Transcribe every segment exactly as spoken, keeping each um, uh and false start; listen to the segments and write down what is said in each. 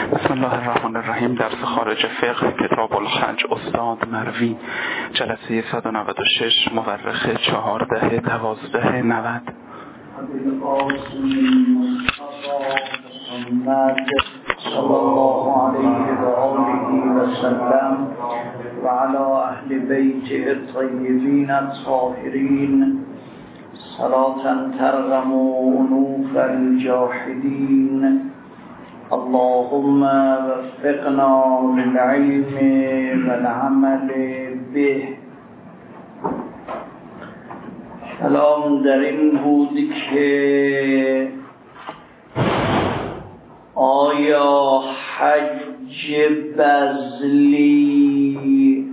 بسم الله الرحمن الرحیم. درس خارج فقه کتاب الحج استاد مروی، جلسه صد و نود و شش، مورخ چهارده دوازده نود. صلی الله علیه و آله و سلم و علی اهل بیت الطیبین الطاهرین صلاة ترغم انوف الجاحدین. اللهم وفقنا للعلم والعمل به. کلام در این بود که آیا حج بذلی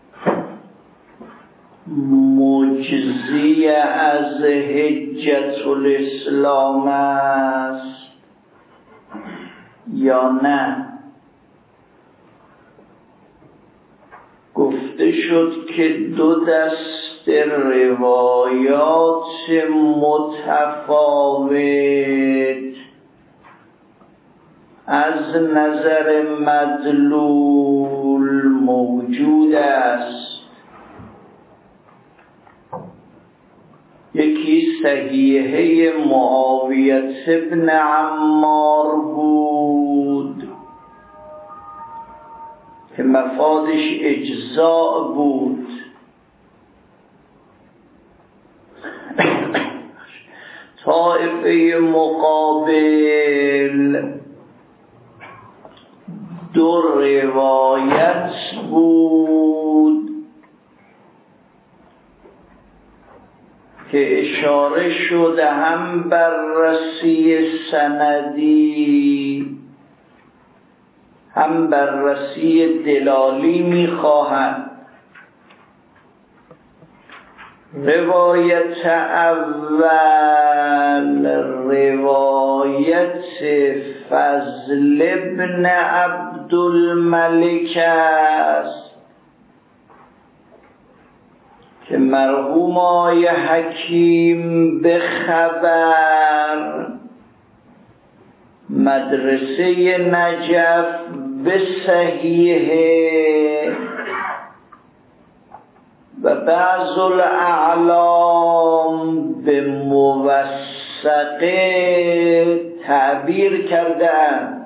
مجزی از حجة الاسلام است یا نه؟ گفته شد که دو دست روایات متفاوت از نظر مدلول موجود است. یکی صحیحه معاویه ابن عمار بود که مفادش اجزاء بود. طائفه مقابل دو روایت بود که اشاره شده هم بررسی سندی هم بررسی دلالی می‌خواهند. روایت اول روایت فضل ابن عبدالملک است که مرحوم آقای حکیم به خبر مدرسه نجف به صحیحه و بعض الاعلام به موثقه تعبیر کردند.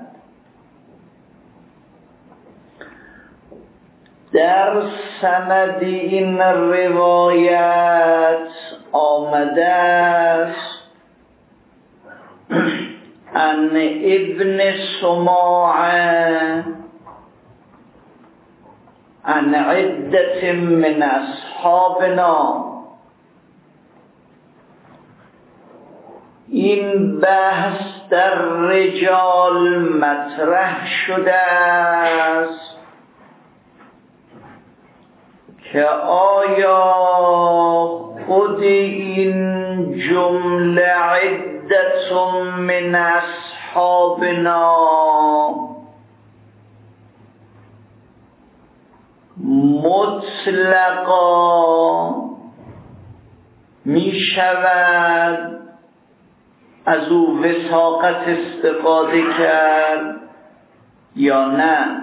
در سند این روایت آمده است ان ابن سماعه عن عدة من اصحابنا. این بحث در رجال مطرح شده است که آیا خود این جمله عدة من اصحابنا مطلقا می شود از او وثاقت استفاده کرد یا نه؟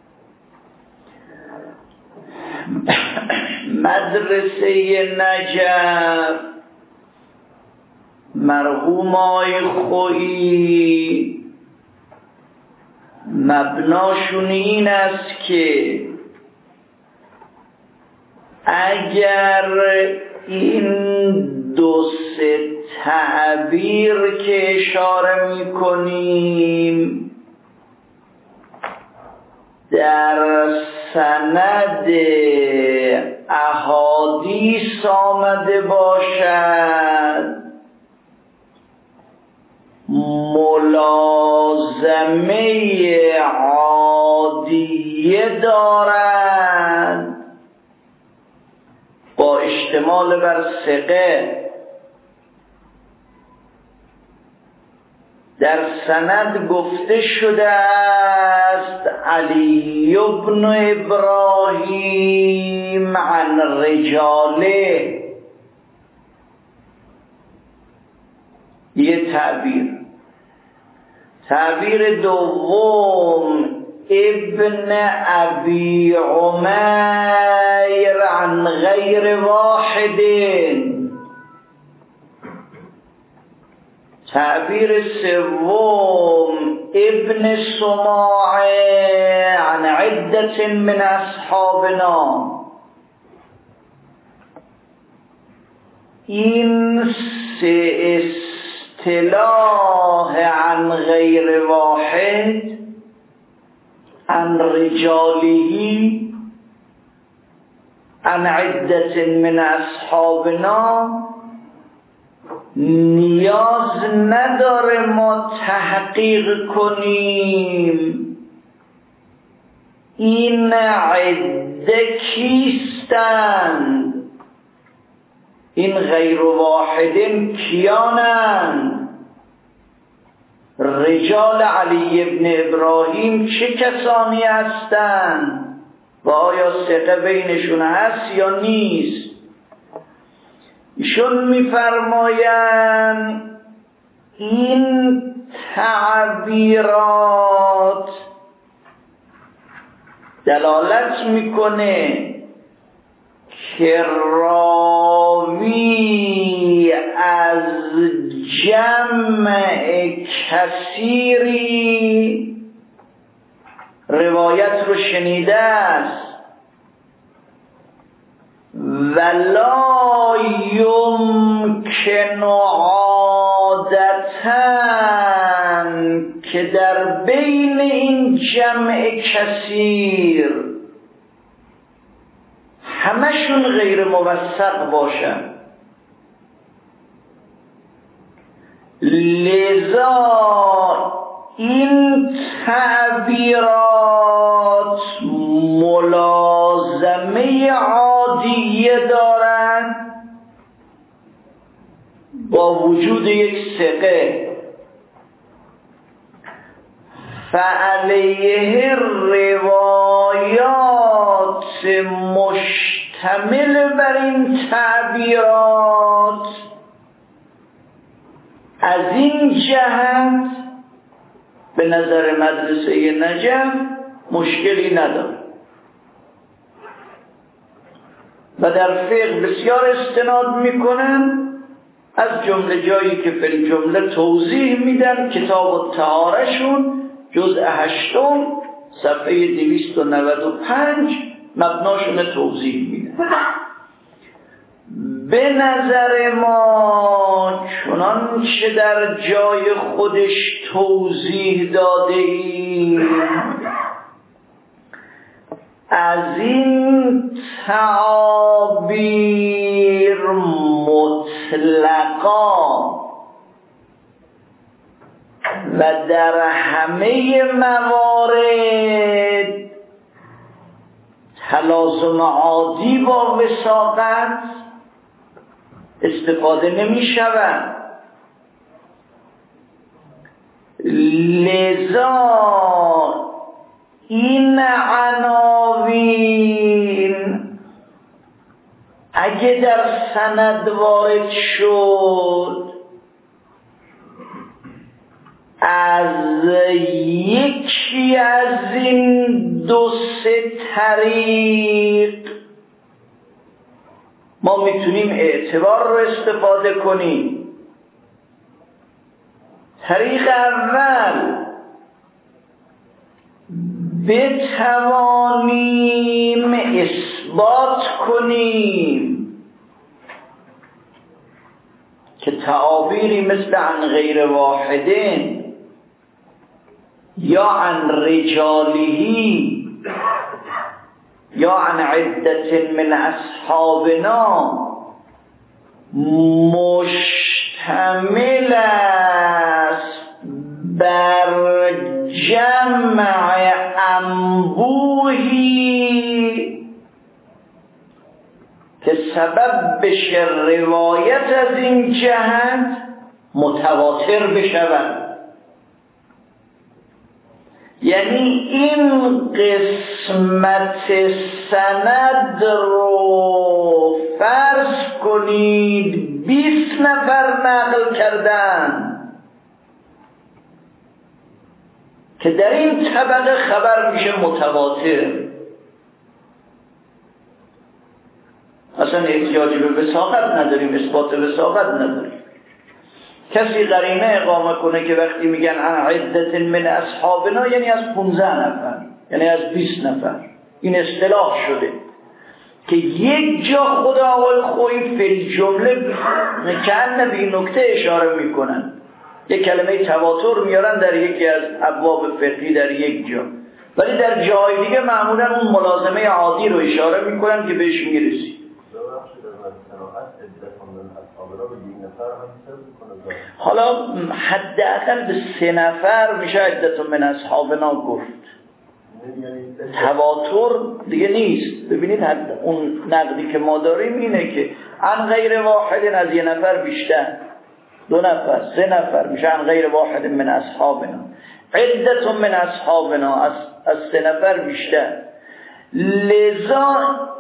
مدرسه نجف مرحوم آقای خویی مبناشون این است که اگر این دو سه تعبیر که اشاره می کنیم در سند احادیث آمده باشد ملازمه عادیه دارد با اشتمال بر ثقه. در سند گفته شده است علی بن ابراهیم عن رجاله، یه تعبیر. تعبیر دوم ابن ابی عمیر عن غیر واحد. تعبیر سوم ابن سماعه عن عدة من اصحابنا. این سه اصطلاح عن غیر واحد، عن رجاله، عن عدة من اصحابنا، نیاز نداره ما تحقیق کنیم این عده کیستند، این غیر واحدین کیانند، رجال علی ابن ابراهیم چه کسانی هستند و آیا ثقه بینشون هست یا نیست؟ ایشون میفرمایند این تعبیرات دلالت میکنه که راوی از جمع کثیری روایت رو شنیده است ولا یمکن عادتاً که در بین این جمع کثیر همشون غیر موثق باشن. لذا این تعبیرات ملازمه عادیه دارند با وجود یک ثقه. فعلیه روایات مشتمل بر این تعبیرات از این جهت به نظر مدرسه نجف مشکلی نداره و در فقه بسیار استناد میکنن، از جمله جایی که فی جمله توضیح میدن کتاب الطهاره شون جزء هشتم صفحه دویست و نود و پنج مبناشون توضیح میدن. به نظر ما چنان چه در جای خودش توضیح داده ایم از این تعابیر مطلقا و در همه موارد تلازم عادی با وثاقت استفاده نمی شود. لذا این عناوین اگه در سند وارد شد از یکی از این دو سه طریق ما میتونیم اعتبار رو استفاده کنیم. طریق اول بتوانیم اثبات کنیم که تعابیری مثل عن غیر واحدین یا عن رجاله یا عن عدة من اصحابنا مشتمل است بر جمع انبوهی که سبب بشه روایت از این جهت متواتر بشود. یعنی این قسمت سند رو فرض کنید بیست نفر نقل کردن که در این طبقه خبر میشه متواتر. اصلا احتیاجی به وثاقت نداریم، اثبات وثاقت نداریم. کسی قرینه اقامه کنه که وقتی میگن عدت من اصحابنا یعنی از پونزده نفر، یعنی از بیست نفر، این اصطلاح شده که یک جا خدا آقای خویی فی جمله کأن به این نکته اشاره میکنن. یک کلمه تواتر میارن در یکی از ابواب فقهی در یک جا، ولی در جای دیگه معمولا اون ملازمه عادی رو اشاره میکنن که بهش میرسی. حالا حداقل به سه نفر میشه عدت من اصحابنا گفت. تواتر دیگه نیست. ببینید اون نقدی که ما داریم اینه که عن غیر واحد از یه نفر بیشتر، دو نفر، سه نفر میشه عن غیر واحد من اصحابنا. عدت من اصحابنا از, از سه نفر بیشتر. لذا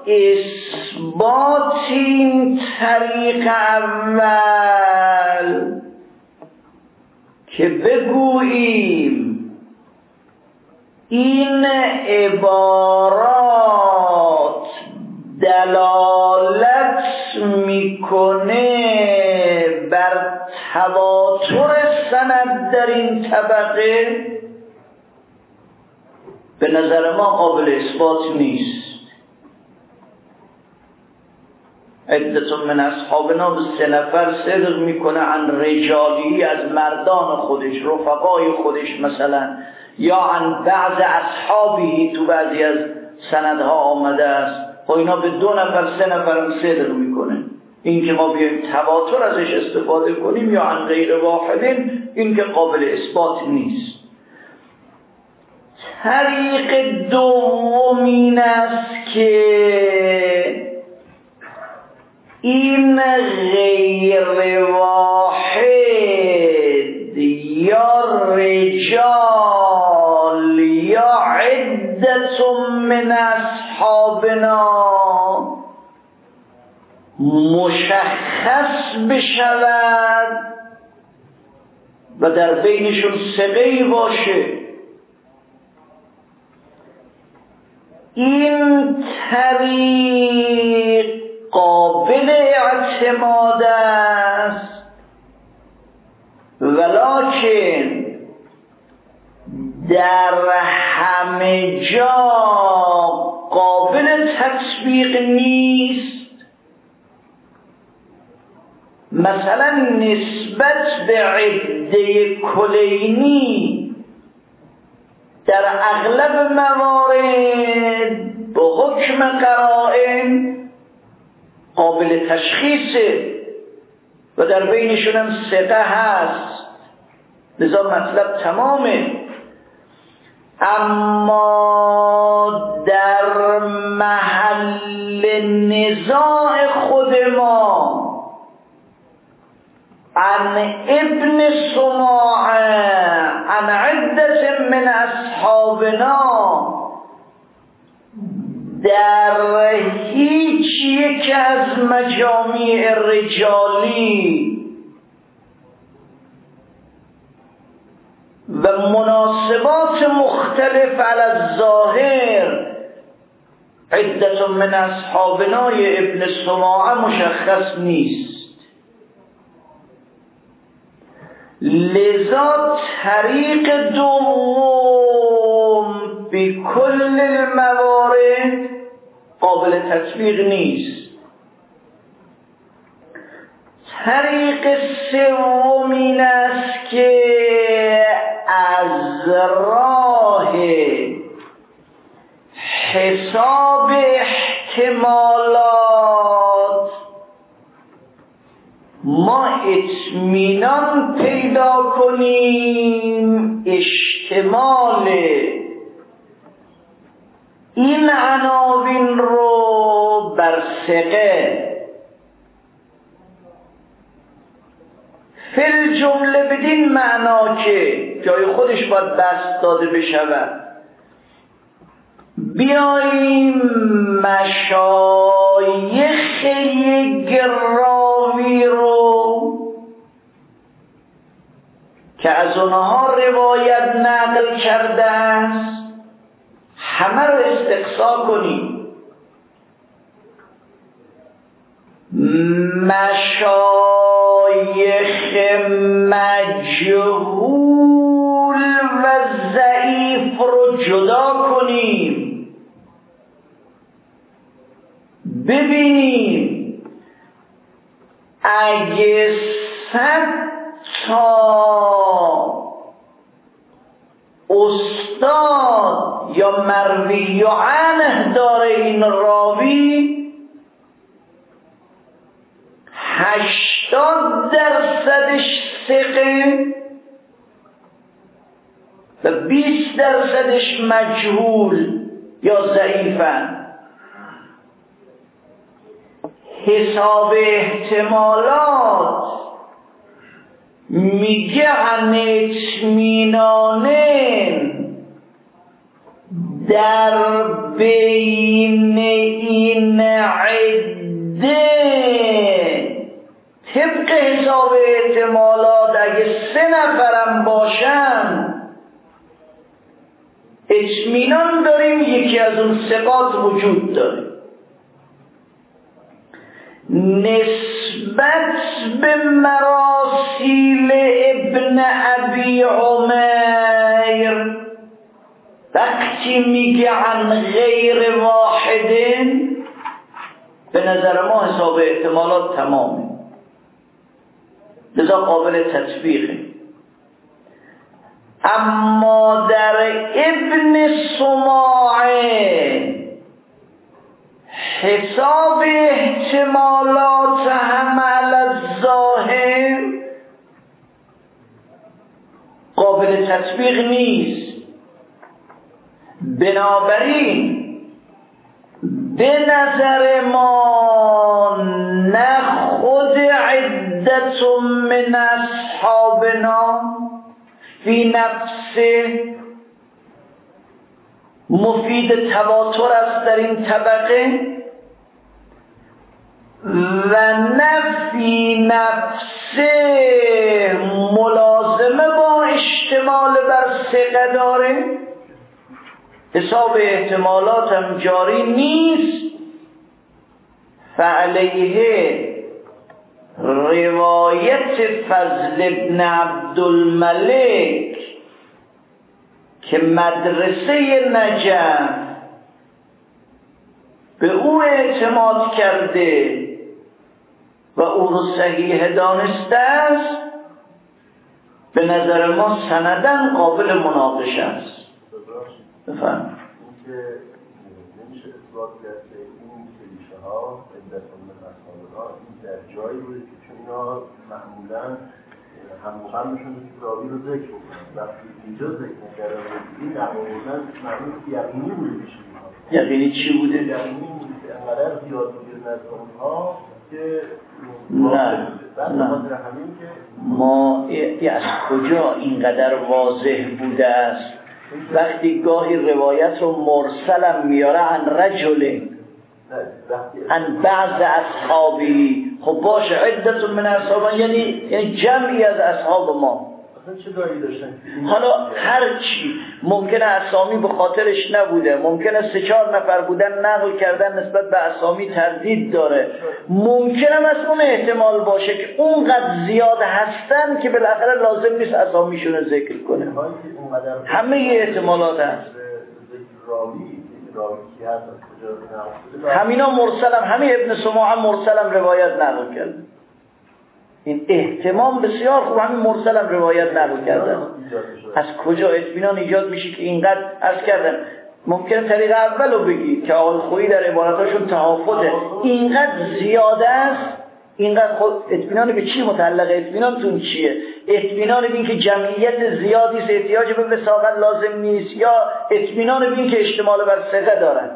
اثبات این طریق اول که بگوییم این عبارات دلالت میکنه بر تواتر سند در این طبقه، به نظر ما قابل اثبات نیست. عدت من اصحابنا به سه نفر صدق میکنه عن رجالی، از مردان خودش، رفقای خودش مثلا، یا عن بعض اصحابی تو بعضی از سندها آمده است و اینا به دو نفر سه نفر صدق میکنه. این که ما بیایم تواتر ازش استفاده کنیم یا عن غیر واحدین، این که قابل اثبات نیست. طریق دوم این است که این غیر واحد یا رجال یا عدت من اصحابنا مشخص بشود و در بینشون ثقه‌ای باشه. این طریق قابل اعتماد است، ولکن در همه جا قابل تطبیق نیست. مثلا نسبت به عده کلینی در اغلب موارد به حکم قرائن قابل تشخیصه و در بینشون هم ثقه هست، لذا مطلب تمامه. اما در محل نزاع خود ما عن ابن سماعه عن عدت من اصحابنا در هیچ یک از مجامع رجالی و مناسبات مختلف علی الظاهر عدت من اصحابنای ابن سماعه مشخص نیست. لذا طریق دوم به کل الموارد قابل تطبیق نیست. طریق سوم این است که از راه حساب احتمالات ما اطمینان پیدا کنیم اشتمال این عناوین رو بر ثقه. فی جمله بدین معنا که جای خودش باید بست داده بشود، بیاییم مشایخ یک راوی رو که از اونها روایت نقل کرده است همه رو استقصا کنیم. مشایخ مجهول و ضعیف رو جدا کنیم، ببینیم اگه صد تا استاد یا مروی عنه داره این راوی، هشتاد درصدش ثقه و بیست درصدش مجهول یا ضعیفن. حساب احتمالات میگه عن اطمینانه در بین این عده طبق حساب احتمالات اگه سه نفرم باشن اطمینان داریم یکی از اون ثقات وجود داره. نسبت به مراسیل ابن ابی عمیر وقتی میگه عن غیر واحدین، به نظر ما حساب احتمالات تمامه، لذا قابل تطبیقه. اما در ابن سماعه حساب احتمالات هم علی الظاهر قابل تطبیق نیست. بنابراین به نظر ما نه خود عدت من اصحابنا فی نفسه مفید تواتر است در این طبقه و نه فی نفسه ملازمه با اشتمال بر ثقه داره. حساب احتمالات هم جاری نیست. فعلیه روایت فضل ابن عبدالملک که مدرسه نجف به او اعتماد کرده و او رو صحیح دانسته است، به نظر ما سندن قابل مناقشه است. بفهم که نمیشه اثبات کرد که این کلیشه ها عدت من اصحابها این در جایی بوده که چون اینا معمولا هموهمشون که راوی رو ذکر بکنن، وقتی اینجا ذکر نکردن این معمولا معمول یقینی بوده میشه. یقینی چی بوده؟ یقینی بوده که انقدر زیاد بوده نزد اونها که نه نه ما از کجا اینقدر واضح بوده است؟ وقتی گاهی روایت رو مرسلم میاره عن رجل عن بعض اصحابی، خب باشه عدت من اصحابان یعنی یعنی جمعی از اصحاب ما. حالا هر چی ممکنه اسامی به خاطرش نبوده، ممکنه سه چهار نفر بودن نقل کردن نسبت به اسامی تردید داره، ممکنه از اون احتمال باشه که اونقدر زیاد هستن که بالاخره لازم نیست اسامیشون رو ذکر کنه. همه احتمالات هست. همینا مرسلم، همه ابن سماعه مرسلم روایت نقل کرد. این احتمام بسیار خوب، همین مرسلم روایت نقل کردن. از کجا اطمینان ایجاد میشه که اینقدر عرض کردن؟ ممکنه طریق اولو بگی که آقای خویی در عباراتاشون تحافظه، اینقدر زیاده است. اینقدر خود اطمینان به چی متعلق؟ اطمینانتون چیه؟ اطمینان به این که جمعیت زیادی است احتیاج به وثاقت لازم نیست، یا اطمینان به این که احتمال بر ثقه دارن؟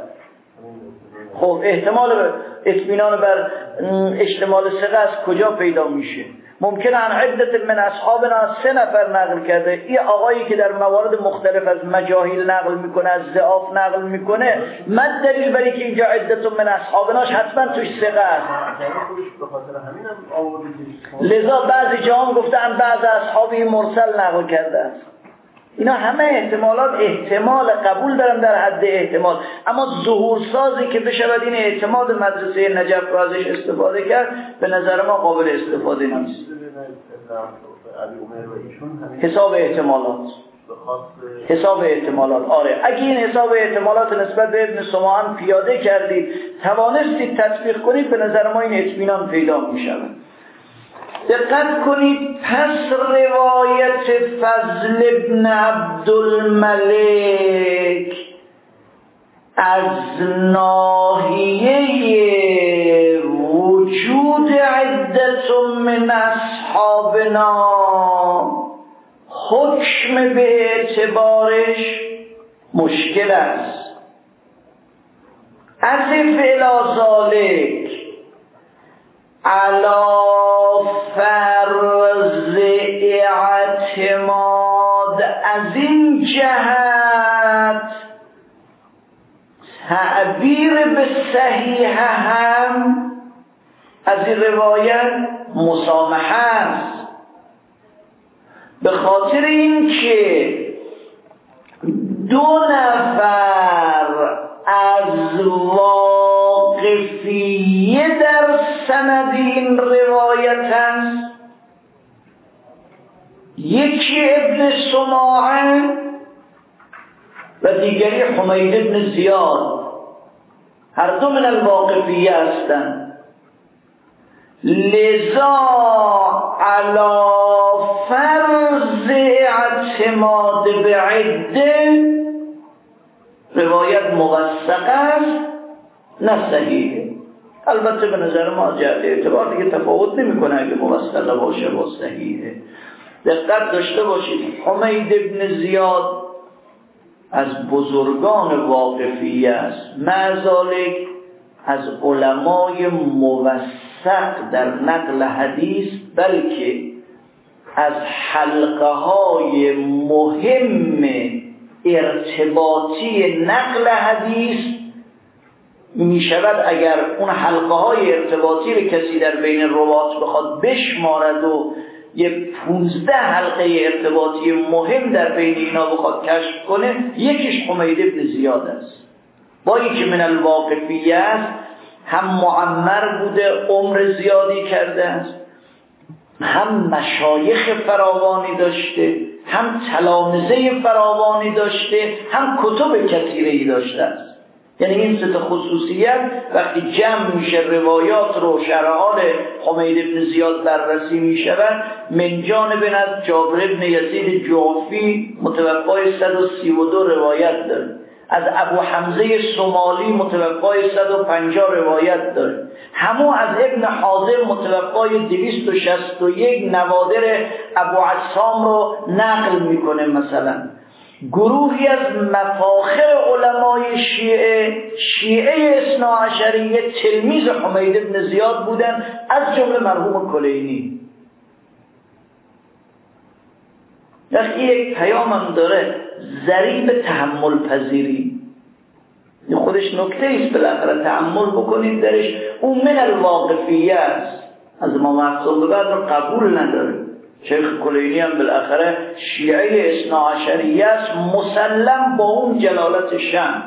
خب احتمال بر اطمینان بر احتمال ثقه از کجا پیدا میشه؟ ممکنه عن عدت من اصحابنا سه نفر نقل کرده. این آقایی که در موارد مختلف از مجاهیل نقل میکنه، از ضعاف نقل میکنه، مد دلیل برای که اینجا عدت من اصحابناش حتما توش ثقه است. لذا بعضی جا هم گفتن بعض اصحابی مرسل نقل کرده است. اینا همه احتمالات احتمال قبول دارن در حد احتمال، اما ظهور سازی که بشود این اعتماد مدرسه نجف را ازش استفاده کرد به نظر ما قابل استفاده نیست. حساب احتمالات حساب احتمالات آره، اگه این حساب احتمالات نسبت به ابن سماعان پیاده کردید، توانستید تطبیق کنید، به نظر ما این اطمینان پیدا می شود. دقت کنید، پس روایت فضل ابن عبدالملک از ناحیه وجود عدت من اصحابنا حکم به اعتبارش مشکل است. از فعل ذالک علا فرض اعتماد، از این جهت تعبیر به صحیح هم از این روایت مسامحه است، به خاطر اینکه دو نفر از واقفیه در سند این روایت است، یکی ابن سماعه و دیگری حمید ابن زیاد، هر دو من الواقفیه هستند. لذا علی فرض اعتماد به عده روایت موثق است، نه صحیحه. البته به نظر ما جهت اعتبار دیگه تفاوت نمیکنه اگه موثق باشه با صحیحه. دقت داشته باشید، حمید ابن زیاد از بزرگان واقفیه است، معذالک از علمای موثق در نقل حدیث، بلکه از حلقه های مهم ارتباطی نقل حدیث می شود اگر اون حلقه های ارتباطی رو کسی در بین روات بخواد بشمارد و یه پونزده حلقه ارتباطی مهم در بین اینا بخواد کشف کنه، یکیش حمید ابن زیاد است. با اینکه من الواقفیه است، هم معمر بوده، عمر زیادی کرده است، هم مشایخ فراوانی داشته، هم تلامذه فراوانی داشته، هم کتب کثیری داشته است. یعنی این سه تا خصوصیت وقتی جمع میشه، روایات رو شرحال حمید ابن زیاد بررسی میشود، من جانب از جابر ابن یزید جعفی متوفای صد و سی و دو روایت داره، از ابو حمزه سمالی متوفای صد و پنجاه روایت داره، همون از ابن حازم متوفای دویست و شصت و یک نوادر ابو عصام رو نقل میکنه. مثلا گروهی از مفاخر علمای شیعه شیعه اثنا عشریه تلمیذ حمید ابن زیاد بودن، از جمله مرحوم کلینی. وقتی یک پیام هم داره، ضریب تحمل پذیری، این خودش نکته ایست، بالاخره تحمل بکنید درش. اون من الواقفیه است، از ما محصول به بعد رو قبول نداره. شیخ کلینی هم بالاخره شیعه اثنا عشریه است، مسلم با اون جلالت شأن،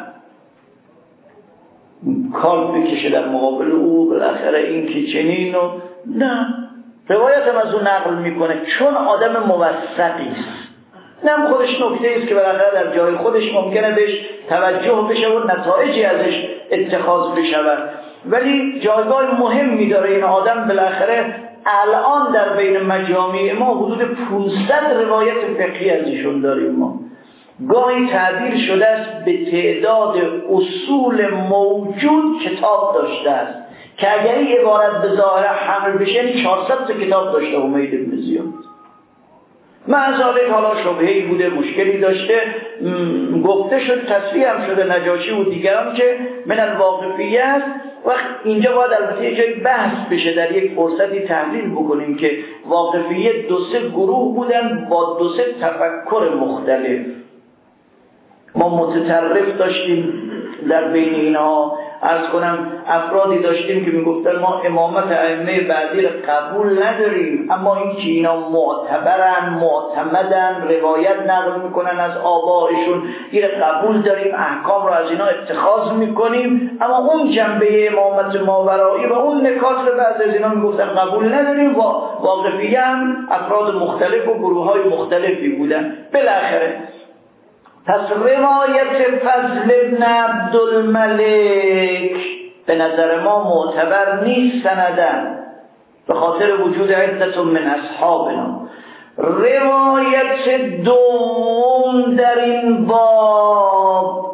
کار بکشه در مقابل او، بالاخره این که چنین و نه، روایت هم از اون نقل میکنه چون آدم موثقی است. نم خودش نکته است که بالاخره در جای خودش ممکنه بهش توجه بشه و نتایجی ازش اتخاذ بشود، ولی جایگاه مهمی داره این آدم. بالاخره الان در بین مجامع ما حدود پانصد روایت فقهی از ایشون داریم. ما گاهی تعبیر شده است به تعداد اصول موجود کتاب داشته است که اگر این عبارت به ظاهر حمل بشه چهارصد تا کتاب داشته امید ابن زیاد. معذالک حالا شبهه‌ای بوده، مشکلی داشته، گفته شد، تصریح هم شده نجاشی و دیگران که من الواقفیه است. وقت اینجا باید البته یه جای بحث بشه، در یک فرصتی تحلیل بکنیم که واقفیه دو سه گروه بودن با دو سه تفکر مختلف. ما متطرف داشتیم در بین اینها، عرض کنم افرادی داشتیم که میگفتن ما امامت ائمه بعدی را قبول نداریم، اما این که اینا معتبرن، معتمدن، روایت نقل میکنن از آبائشون، این قبول داریم، احکام را از اینا اتخاذ میکنیم، اما اون جنبه امامت ماورایی و اون نکات را بعضی از اینا میگفتن قبول نداریم. و واقفیه هم افراد مختلف و گروه های مختلفی بودن. بالاخره پس روایت فضل ابن عبدالملک به نظر ما معتبر نیست سندن، به خاطر وجود عدت من اصحابنا. روایت دوم در این باب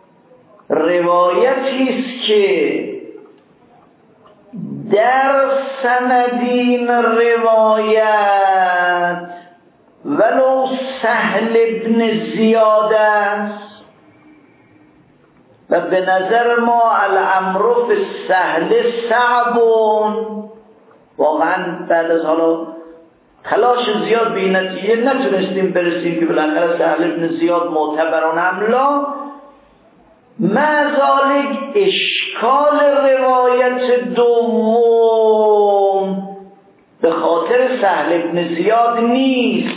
روایتی است که در سندین روایت ولو سهل ابن زیاد است و به نظر ما الامر فی سهل صعبون. واقعا بعد از حالا تلاش زیاد به این نتیجه نتونستیم برسیم که بالاخره سهل ابن زیاد معتبران املا. مازالک اشکال روایت دوم به خاطر سهل ابن زیاد نیست،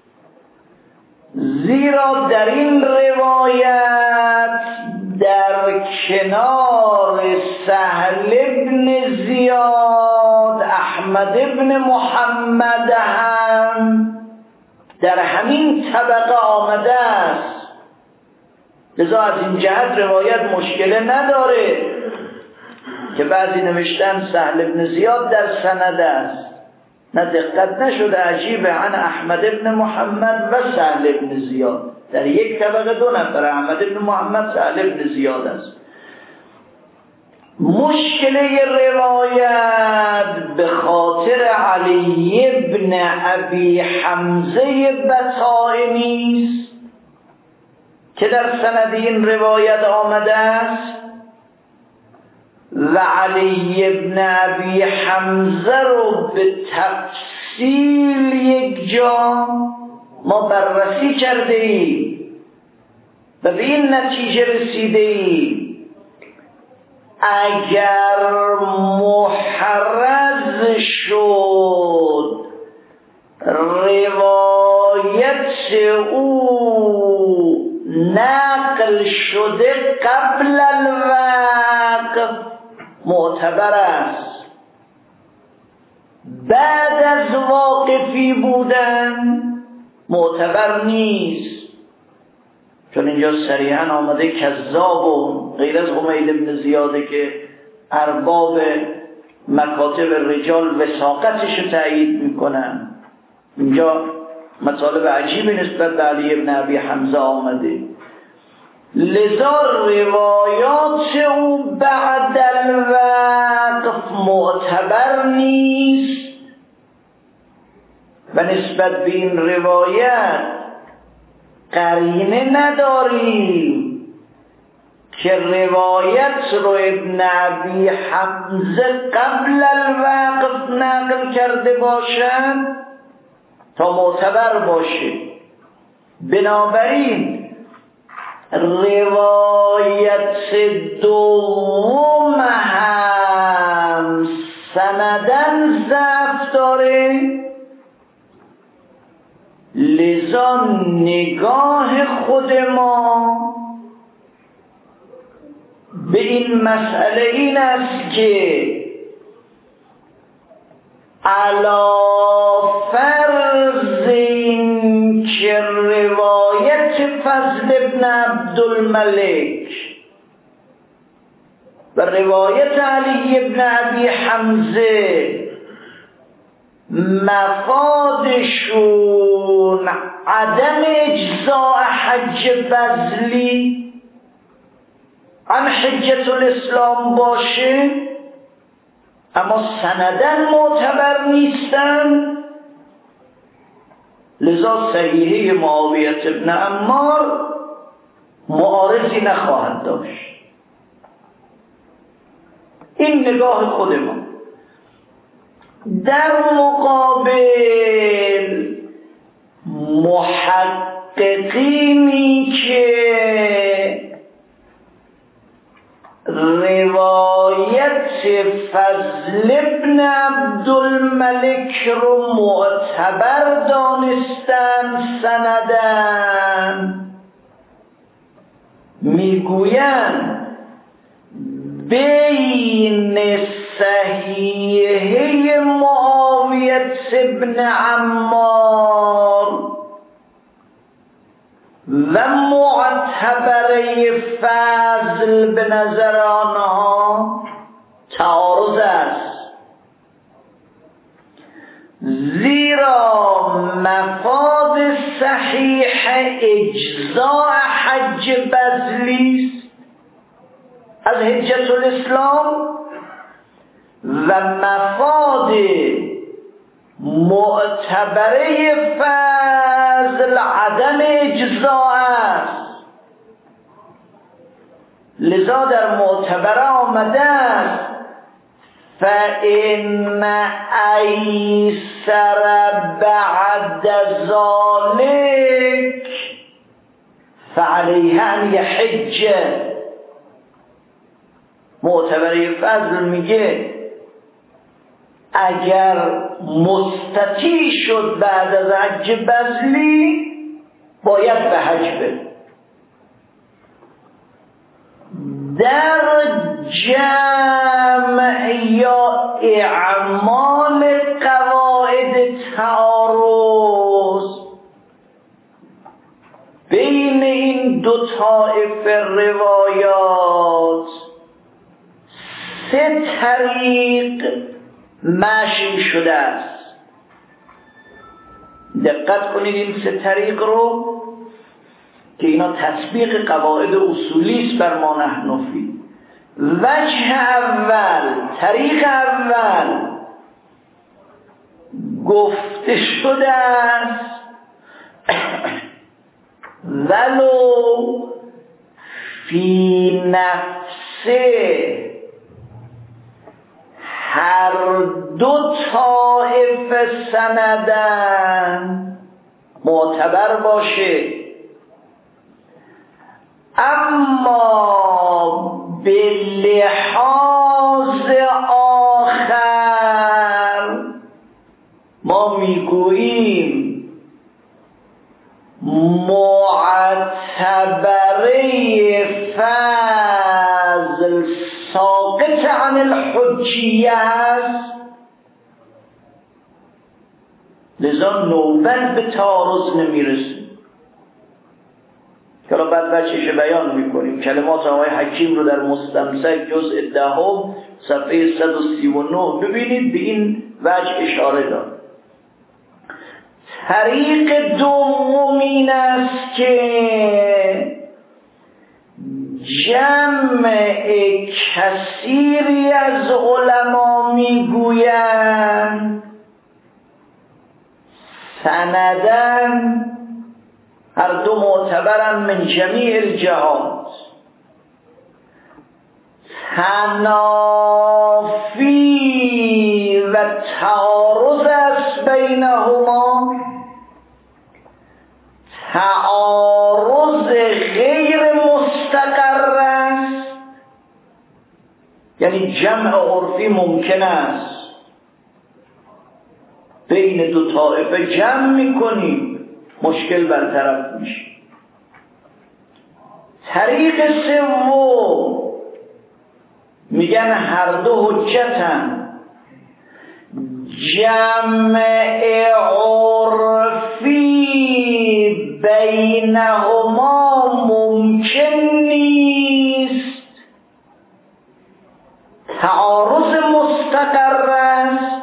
زیرا در این روایت در کنار سهل ابن زیاد احمد ابن محمد هم در همین طبقه آمده است، لذا از این جهت روایت مشکل نداره که بعضی نوشتن سهل ابن زیاد در سند است، نه دقت نشده، عجیبه، عن احمد ابن محمد و سهل ابن زیاد، در یک طبقه دو نفر، احمد ابن محمد، سهل ابن زیاد است. مشکل روایت به خاطر علی ابن ابی حمزه بطائنی است که در سند این روایت آمده است و علی ابن ابی حمزه رو به تفصیل یک جا ما بررسی کرده ایم و به این نتیجه رسیده ایم اگر محرز شد روایت او نقل شده قبل الوقف معتبر است، بعد از واقفی بودن معتبر نیست، چون اینجا صریحا آمده کذابون، غیر از حمید ابن زیاده که ارباب مکاتب رجال وثاقتش رو تأیید میکنن. اینجا مطالب عجیبی نسبت به علی ابن ابی حمزه آمده، لذا روایات او بعد الوقف معتبر نیست و نسبت به این روایت قرینه نداریم که روایت رو ابن ابی حمزه قبل الوقف نقل کرده باشد تا معتبر باشه. بنابراین روایت دوم هم سندن ضعف داره، لذا نگاه خود ما به این مسئله این است که علا فرض این که روایت فضل ابن عبدالملک و روایت علی ابن ابی حمزه مفادشون عدم اجزاء حج بذلی عن حجة الاسلام باشه، اما سندن معتبر نیستن، لذا صحیحه معاویه ابن عمار معارضی نخواهد داشت. این نگاه خود ما. در مقابل محققینی که روایت فضل ابن عبدالملک رو معتبر دانستن سندن، میگویند بین صحیحه معاویه ابن عمار و معتبره فضل به نظر آنها تعارض است، زیرا مفاد صحیح اجزاء حج بذلی است از حجة الاسلام و مفاد معتبره فضل عدم اجزاء است. لذا در معتبره آمده است فإن ایسر بعد ذلك فعلیه ان یحج. معتبره فضل میگه اگر مستطیع شد بعد از حج بذلی باید به حج بره. در جمع یا اعمال قواعد تعارض بین این دو طایفه روایات سه طریق مشی شده است. دقت کنید این سه طریق رو که اینا تطبیق قواعد اصولی است بر ما نحنفی. وجه اول، طریق اول گفته شده است ولو فی نفسه هر دو طایفه سندن معتبر باشه، اما به لحاظ آخر ما میگوییم معتبره فضل ساقط عن الحجیه است، لذا نوبت به تعارض نمیرسه. که الان بعد بچهش بیان میکنیم. کلمات آقای حکیم رو در مستمسک جزء دهم صفحه صد و سی و نه ببینید، به این وجه اشاره داد. طریق دوم این است که جمع کثیری از علما میگویند سندن هر دو معتبرن من جمیع الجهات، تنافی و تعارض است بینهما، تعارض غیر مستقر است، یعنی جمع عرفی ممکن است بین دو طایفه جمع میکنیم مشکل برطرف میشه. طریق سوم میگن هر دو حجتن، جمع عرفی بینهما ممکن نیست، تعارض مستقر است،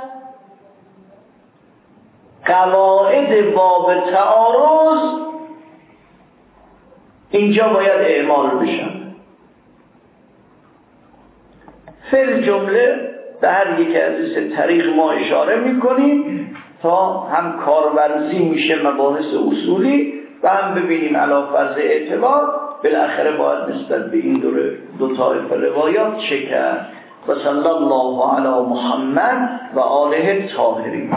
قواعد باب تعارض اینجا باید اعمال بشن. فی الجمله به هر یک از این طریق ما اشاره میکنیم تا هم کارورزی میشه مباحث اصولی و هم ببینیم علی فرض اعتبار بالاخره باید نسبت به این دو طایفه روایات چه کرد. و صلی الله علی محمد و آله الطاهرین.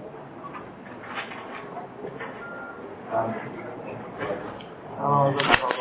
آه